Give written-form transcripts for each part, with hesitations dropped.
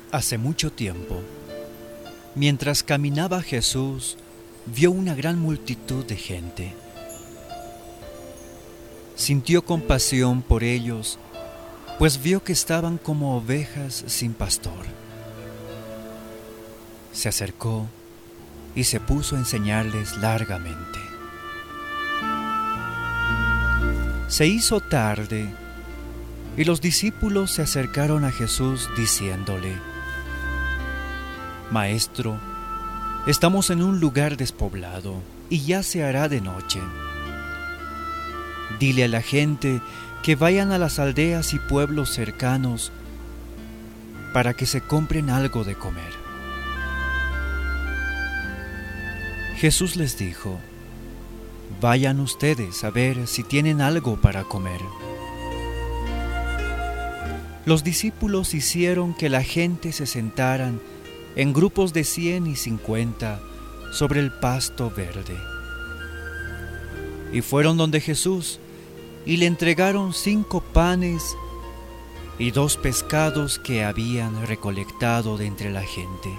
Hace mucho tiempo, mientras caminaba Jesús, vio una gran multitud de gente. Sintió compasión por ellos, pues vio que estaban como ovejas sin pastor. Se acercó y se puso a enseñarles largamente. Se hizo tarde y los discípulos se acercaron a Jesús diciéndole: Maestro, estamos en un lugar despoblado y ya se hará de noche. Dile a la gente que vayan a las aldeas y pueblos cercanos para que se compren algo de comer. Jesús les dijo: Vayan ustedes a ver si tienen algo para comer. Los discípulos hicieron que la gente se sentaran en grupos de 100 y 50 sobre el pasto verde. Y fueron donde Jesús y le entregaron 5 panes y 2 pescados que habían recolectado de entre la gente.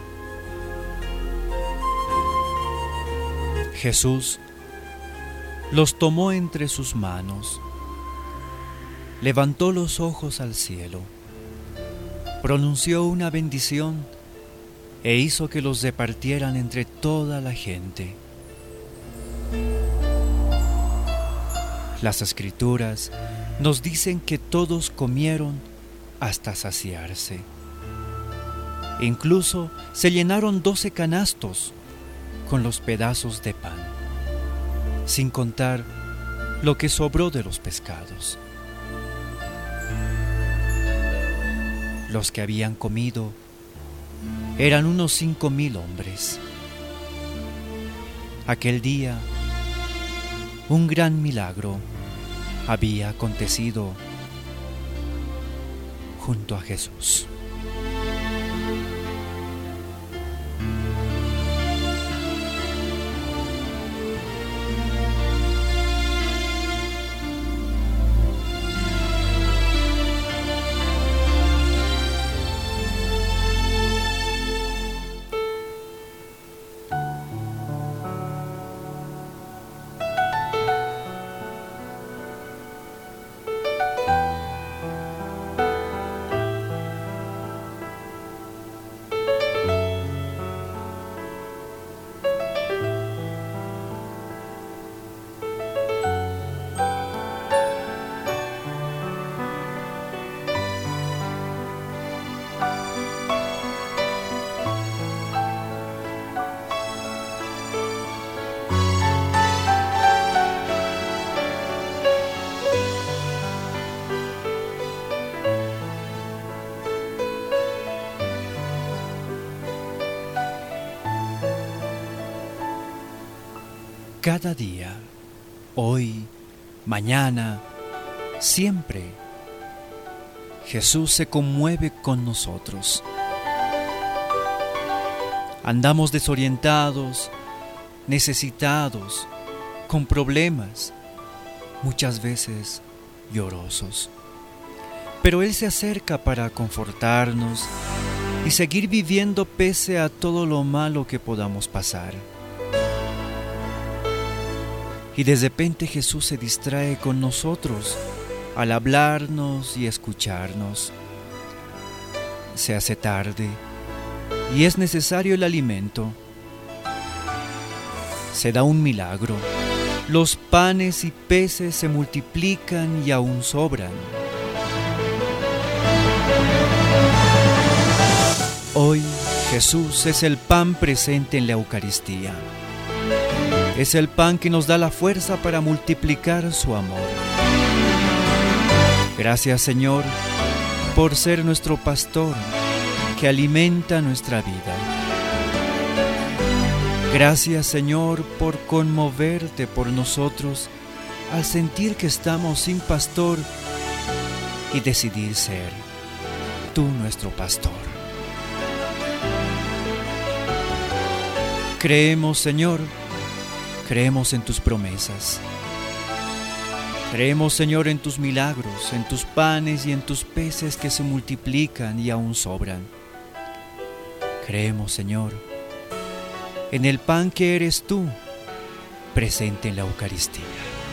Jesús los tomó entre sus manos, levantó los ojos al cielo, pronunció una bendición e hizo que los repartieran entre toda la gente. Las Escrituras nos dicen que todos comieron hasta saciarse. Incluso se llenaron 12 canastos con los pedazos de pan, sin contar lo que sobró de los pescados. Los que habían comido eran unos 5,000 hombres. Aquel día, un gran milagro había acontecido junto a Jesús. Cada día, hoy, mañana, siempre, Jesús se conmueve con nosotros. Andamos desorientados, necesitados, con problemas, muchas veces llorosos. Pero Él se acerca para confortarnos y seguir viviendo pese a todo lo malo que podamos pasar. Y de repente Jesús se distrae con nosotros al hablarnos y escucharnos. Se hace tarde y es necesario el alimento. Se da un milagro. Los panes y peces se multiplican y aún sobran. Hoy Jesús es el pan presente en la Eucaristía. Es el pan que nos da la fuerza para multiplicar su amor. Gracias, Señor, por ser nuestro pastor que alimenta nuestra vida. Gracias, Señor, por conmoverte por nosotros al sentir que estamos sin pastor y decidir ser tú nuestro pastor. Creemos, Señor, creemos en tus promesas. Creemos, Señor, en tus milagros, en tus panes y en tus peces que se multiplican y aún sobran. Creemos, Señor, en el pan que eres tú, presente en la Eucaristía.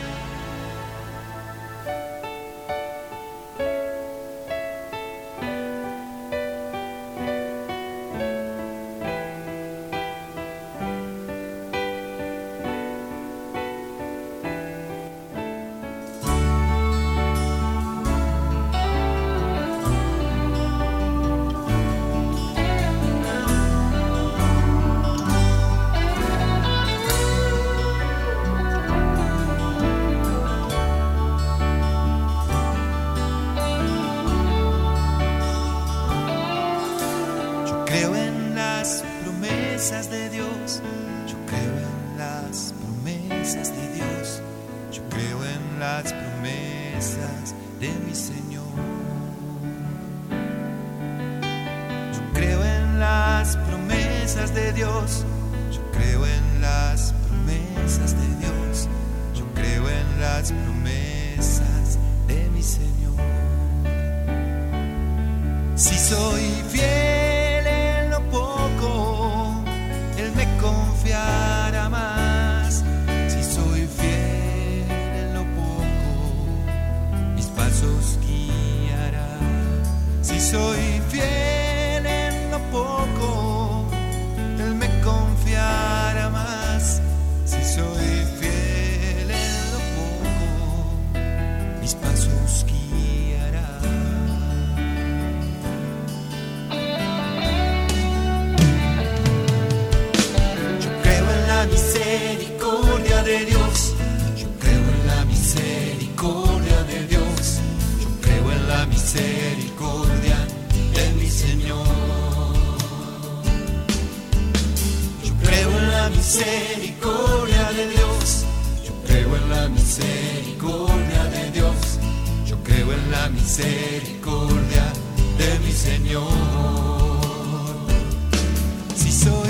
Creo en las promesas de Dios, yo creo en las promesas de Dios, yo creo en las promesas de mi Señor. Yo creo en las promesas de Dios, yo creo en las promesas de Dios, yo creo en las promesas de mi Señor. Si soy fiel en lo poco, Él me confiará más. Si soy fiel en lo poco, mis pasos guiará. Si soy fiel en lo poco, Él me confiará más. Si soy fiel en lo poco, mis pasos guiará. Misericordia de Dios, yo creo en la misericordia de Dios, yo creo en la misericordia de mi Señor. Yo creo en la misericordia de Dios, yo creo en la misericordia de Dios, yo creo en la misericordia de mi Señor. Si soy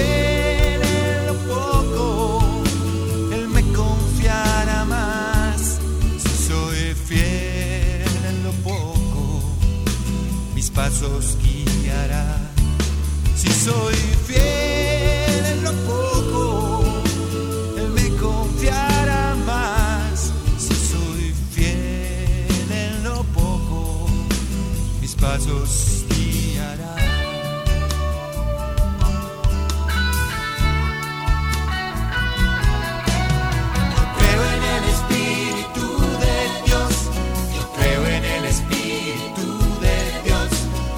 pasos guiará. Si soy fiel en lo poco, Él me confiará más. Si soy fiel en lo poco, mis pasos guiará. Yo creo en el Espíritu de Dios, yo creo en el Espíritu de Dios.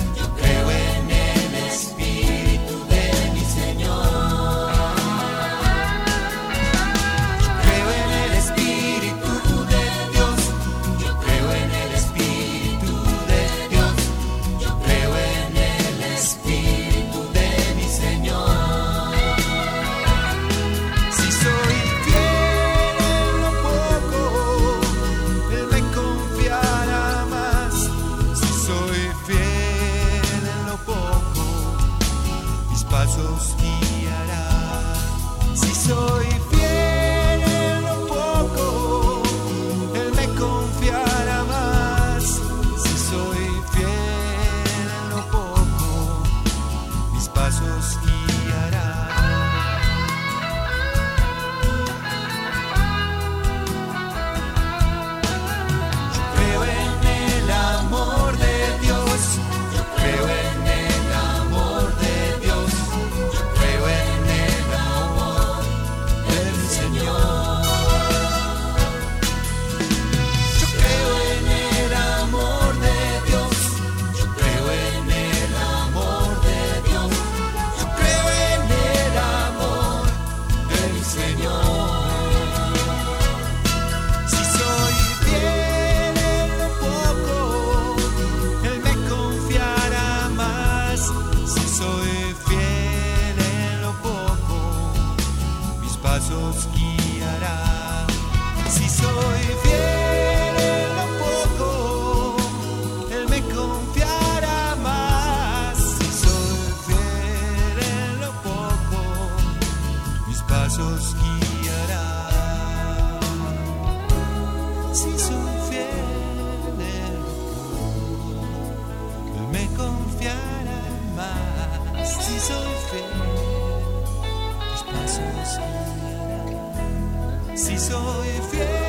Pasos guiará. Si soy fiel en lo poco, Él me confiará más. Si soy fiel en lo poco, mis pasos guiará. Yo creo en el amor de Dios, yo creo en el amor de Dios. Pasos guiará. Si soy fiel en lo poco, Él me confiará más. Si soy fiel en lo poco, mis pasos guiará. Si soy fiel en lo poco, Él me confiará más. Si soy soy fiel.